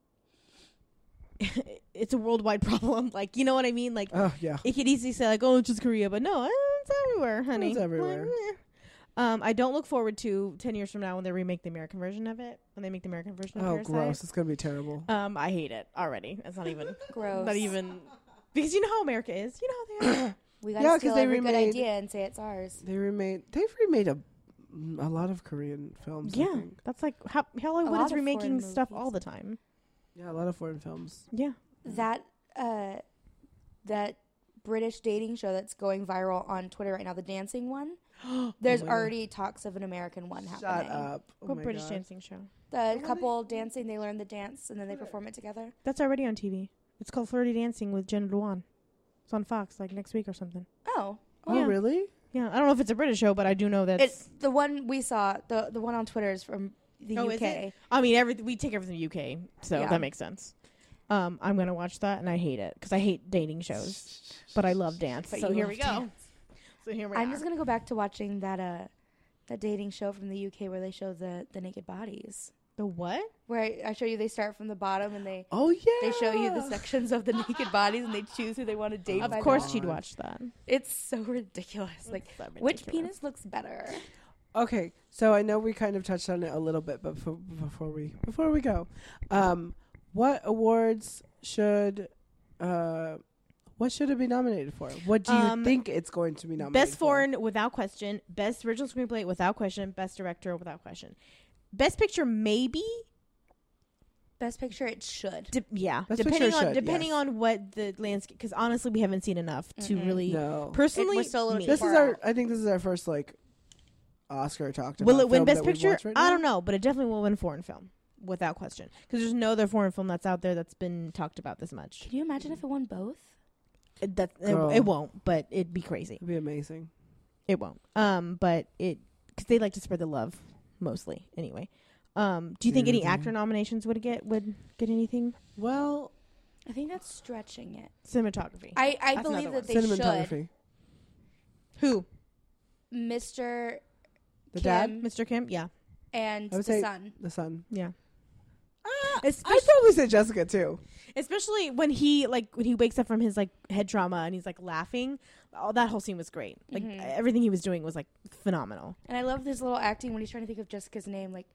it's a worldwide problem. Like, you know what I mean? Like,
Oh yeah.
it could easily say like, oh, it's just Korea, but no, it's everywhere, honey.
It's everywhere.
Like, I don't look forward to 10 years from now when they remake the American version of it. When they make the American version of
Oh
Parasite.
gross. It's gonna be terrible.
I hate it already. It's not even
Gross.
not even because you know how America is. You know how they are.
We gotta
Yeah, 'cause
steal
they
every good
remade-
idea and say it's ours.
They've remade a lot of Korean films. I
Yeah,
think.
that's like how Hollywood
lot
is
of
remaking
foreign
stuff
movies.
all the time.
Yeah, a lot of foreign films.
Yeah.
That that British dating show that's going viral on Twitter right now, the dancing one. There's
Oh my God.
already talks of an American one
Shut
happening.
up. Oh
What
my
British
God.
dancing show?
The couple dancing, they learn the dance and then they perform it together.
That's already on TV. It's called Flirty Dancing with Jenna Dewan. It's on Fox like next week or something.
Oh,
Oh
Yeah.
really?
Yeah, I don't know if it's a British show, but I do know that
it's the one we saw. The one on Twitter is from the
Oh,
UK.
is it? I mean, we take everything UK, so
Yeah.
that makes sense. I'm gonna watch that, and I hate it because I hate dating shows, but I love dance.
But
So
you
here
love
we go.
dance.
So here we
I'm
are.
just gonna go back to watching that dating show from the UK where they show the naked bodies.
The what?
Where I show you, they start from the bottom and they
Oh yeah.
show you the sections of the naked bodies and they choose who they want to date.
Of
by
course,
God.
she'd watch that.
it's so ridiculous. Like,
It's so
which
ridiculous.
penis looks better?
Okay, so I know we kind of touched on it a little bit, but before we go, what awards should it be nominated for? What do you think it's going to be nominated
Best
for?
foreign without question. Best original screenplay without question. Best director without question. Best picture maybe.
Best picture, it should.
Yeah,
Best
depending
picture
on
should,
depending
yes.
on what the landscape. Because honestly, we haven't seen enough to
Mm-mm.
really
No.
personally.
We're still a little
me.
This
far
is our.
out.
I think this is our first like Oscar talked about.
Will it win
film
Best
that we've
Picture?
watched right
I
now.
don't know, but it definitely will win foreign film without question. Because there's no other foreign film that's out there that's been talked about this much.
Can you imagine if it won both?
Girl.
It won't, but it'd be crazy.
It'd be amazing.
It won't. But it because they like to spread the love mostly anyway. Do you think any
Anything.
actor nominations would get anything?
Well,
I think that's stretching it.
Cinematography.
I
That's
believe
another
that they should.
cinematography.
Who?
Mr.
The
Kim
dad?
Mr. Kim? Yeah.
and
I would
the
say-
son.
The son.
Yeah.
I'd probably say Jessica too.
Especially when he wakes up from his like head trauma and he's like laughing. Oh, that whole scene was great. Like
Mhm.
everything he was doing was like phenomenal.
And I love his little acting when he's trying to think of Jessica's name. Like,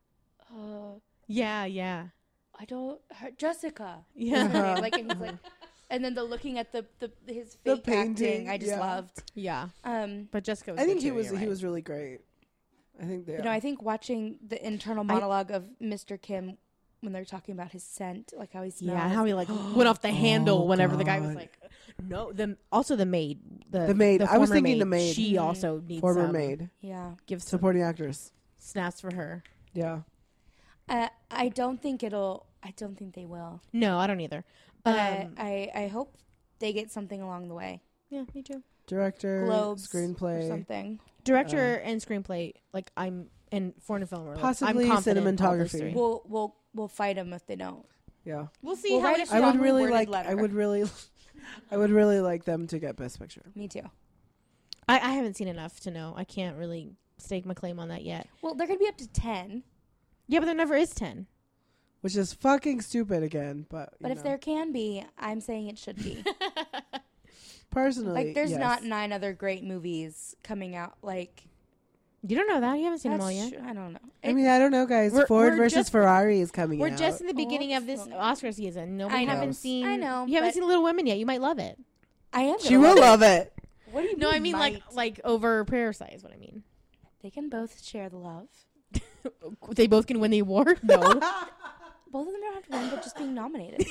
Yeah, yeah.
I don't. Jessica.
Yeah.
What's her name? Like, and he's like, and then the looking at his
The
fake
painting,
acting, I just
yeah.
loved.
Yeah.
Um,
But Jessica was
I think
good
he
too,
was
you're
he
right.
was really great. I think they.
you know, I think watching the internal monologue of Mr. Kim when they're talking about his scent, like how he smells.
Yeah, how he like went off the handle
Oh,
whenever the guy was
God.
like, no. Also the maid.
The maid. I was
former
thinking the maid.
She
Mhm.
also needs
former
some,
maid,
Yeah.
Give some
supporting actress.
snaps for her.
Yeah.
I don't think they will.
No, I don't either.
But I hope they get something along the way.
Yeah, me too.
Director,
Globes or
screenplay,
something.
Director and screenplay, like and foreign film, or, like,
possibly
I'm confident in all those
cinematography.
three.
We'll fight them if they don't.
Yeah.
We'll see
We'll
how
write
it
a
I would
strongly
really
worded
like.
letter.
I would really like them to get Best Picture.
Me too.
I haven't seen enough to know. I can't really stake my claim on that yet.
Well, they're gonna be up to 10.
Yeah, but there never is 10.
Which is fucking stupid again, but
But if there can be, I'm saying it should be.
personally,
Like, there's
yes.
not 9 other great movies coming out. Like,
You don't know that? You haven't seen them all
that's
yet?
I don't know.
I mean, I don't know, guys.
We're-
Ford
we're
versus
just-
Ferrari is coming
We're
out.
just in the
Oh,
beginning of this
okay.
Oscar season. Nobody
I know.
haven't seen.
I know,
You haven't
but-
seen Little Women yet. You might love it.
I am.
She
gonna
will
it.
love it.
What do you
No,
mean?
I mean
might?
like over Parasite is what I mean.
They can both share the love.
They both can win the award. No.
Both of them don't have to win, but just being nominated.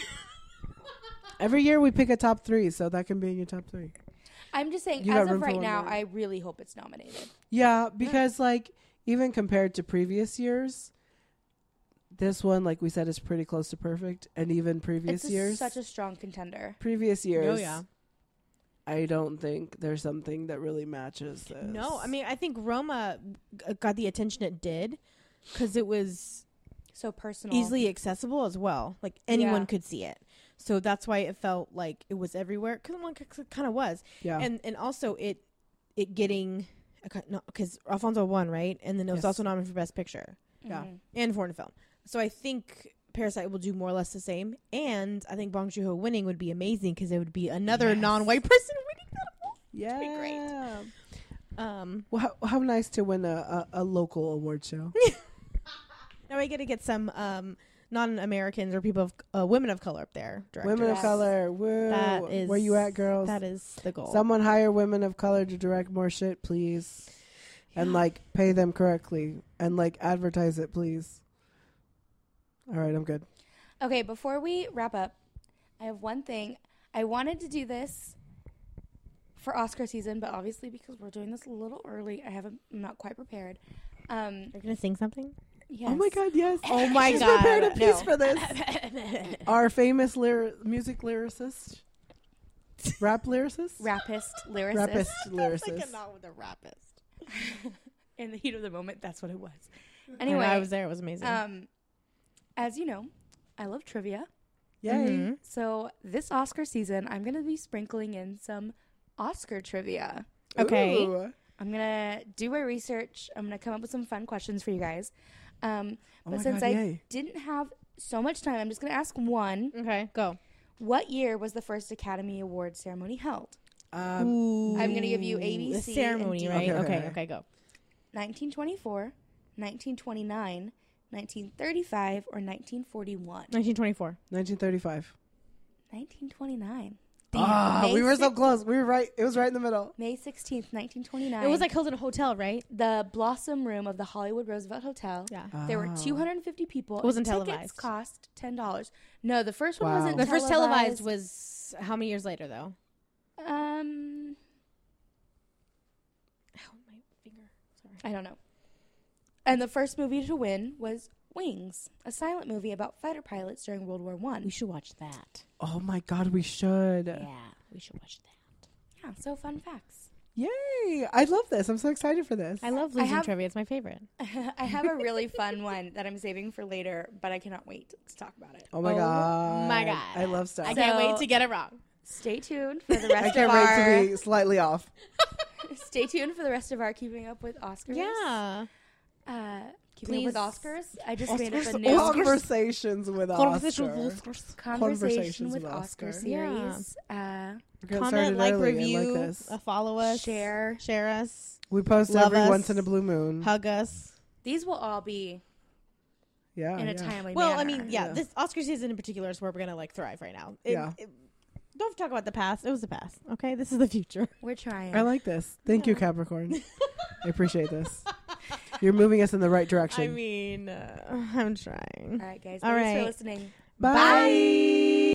Every year we pick a top 3, so that can be in your top 3.
I'm just saying,
You got
as of
room for
right
one
now,
more.
I really hope it's nominated.
Yeah, because like even compared to previous years, this one, like we said, is pretty close to perfect. And even previous years,
Such a strong contender.
previous years,
Oh, yeah.
I don't think there's something that really matches this.
No, I mean I think Roma got the attention it did because it was
So personal.
easily accessible as well. Like anyone
Yeah.
could see it. So that's why it felt like it was everywhere. Because it kind of was.
yeah,
And also it getting because Alfonso won, right? And then it was
Yes.
also nominated for Best Picture
Yeah.
Mhm.
and foreign film. So I think Parasite will do more or less the same. And I think Bong Joon-ho winning would be amazing because it would be another
Yes.
non-white person winning that.
yeah,
be great.
Well, how nice to win a local award show.
Now we got to get some non-Americans or people of women of color up there.
Women of
Yes.
color, woo!
That is
Where you at, girls?
That is the goal.
Someone hire women of color to direct more shit, please, and like pay them correctly and like advertise it, please. All right, I'm good.
Okay, before we wrap up, I have one thing. I wanted to do this for Oscar season, but obviously because we're doing this a little early, I'm not quite prepared.
You're gonna sing something?
Yes.
Oh my God, yes!
Oh my
She's
God.
prepared a piece
No.
for this. Our famous music lyricist, rap lyricist,
Rapist, lyricist.
rapist lyricist.
not with a rapist.
In the heat of the moment, that's what it was.
Anyway,
Anyway,
I was there. It was amazing.
as you know, I love trivia.
Yay!
Mhm.
So this Oscar season, I'm going to be sprinkling in some Oscar trivia.
Okay.
Ooh.
I'm going to do my research. I'm going to come up with some fun questions for you guys.
Oh
But
my
since
God,
I
yay.
didn't have so much time, I'm just going to ask one.
Okay, go.
What year was the first Academy Award ceremony held?
Ooh.
I'm gonna give you A, B,
the
C,
ceremony,
and
right?
D.
Okay,
Okay.
okay, go.
1924, 1929, 1935, or 1941?
1924.
1935.
1929.
We were so
six-
close. We were right. It was right in the middle.
May 16th, 1929.
It was like held in a hotel, right?
the Blossom Room of the Hollywood Roosevelt Hotel.
Yeah.
There were
Oh.
250 people.
It wasn't
and tickets
televised.
cost $10. No, the first one
Wow.
wasn't
The first televised
televised.
was how many years later, though? Ow, my finger. Sorry.
I don't know. And the first movie to win was Wings, a silent movie about fighter pilots during World War One.
We should watch that.
Oh my God, we should.
Yeah, we should watch that.
Yeah, so fun facts.
Yay! I love this. I'm so excited for this.
I love
I
losing
have-
trivia. It's my favorite.
I have a really fun one that I'm saving for later, but I cannot wait to talk about it.
Oh my
Oh
god!
my God.
I love stuff.
I can't
So-
wait to get it wrong.
Stay tuned for the
I
rest
can't
of
wait
our.
to be slightly off.
Stay tuned for the rest of our keeping up with Oscars.
Yeah.
Keeping up with
Please.
Oscars. I just made up a
Oscars.
new
Oscars.
Conversations with Oscar.
conversation with
with
Oscar
Oscar.
series.
We're getting
Comment,
started
like,
early. I
review,
like this.
follow us,
Share.
us,
We post
love
every
us.
once in a blue moon.
hug us.
These will all be
Yeah,
in a
yeah.
timely
Well,
manner.
I mean, yeah,
Yeah.
this Oscar season in particular is where we're gonna like thrive right now.
Yeah.
Don't talk about the past. It was the past. Okay, this is the future.
We're trying.
I like this. Thank you,
Yeah.
Capricorn. I appreciate this. You're moving us in the right direction.
I mean, I'm trying.
All right, guys.
All
Thanks for
right.
listening.
Bye.